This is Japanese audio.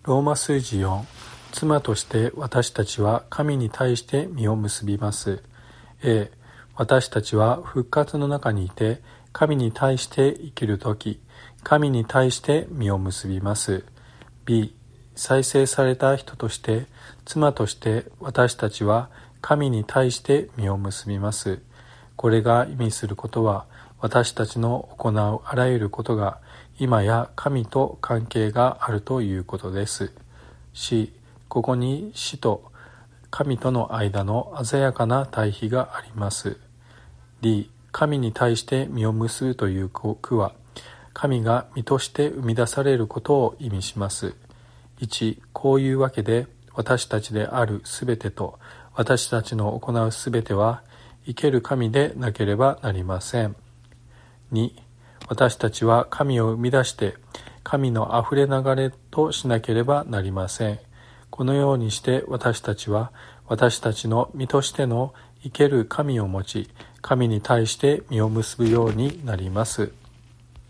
ローマ数字4、妻として私たちは神に対して実を結びます。A、私たちは復活の中にいて、神に対して生きるとき、神に対して実を結びます。B、再生された人として、妻として私たちは神に対して実を結びます。これが意味することは、私たちの行うあらゆることが今や神と関係があるということです。C、ここに死と神との間の鮮やかな対比があります。D、神に対して実を結ぶという句は、神が実として生み出されることを意味します。1、こういうわけで私たちであるすべてと私たちの行うすべては生ける神でなければなりません。2、私たちは神を生み出して神のあふれ流れとしなければなりません。このようにして私たちは私たちの実としての生ける神を持ち、神に対して実を結ぶようになります。